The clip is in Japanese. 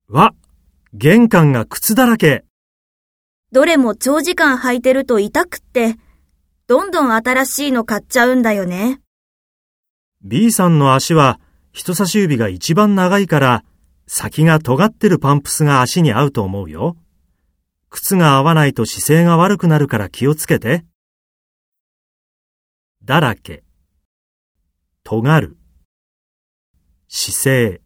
わ、玄関が靴だらけ。 どれも長時間履いてると痛くって、どんどん新しいの買っちゃうんだよね。 B さんの足は人差し指が一番長いから、先が尖ってるパンプスが足に合うと思うよ。靴が合わないと姿勢が悪くなるから気をつけて。だらけ、尖る、姿勢。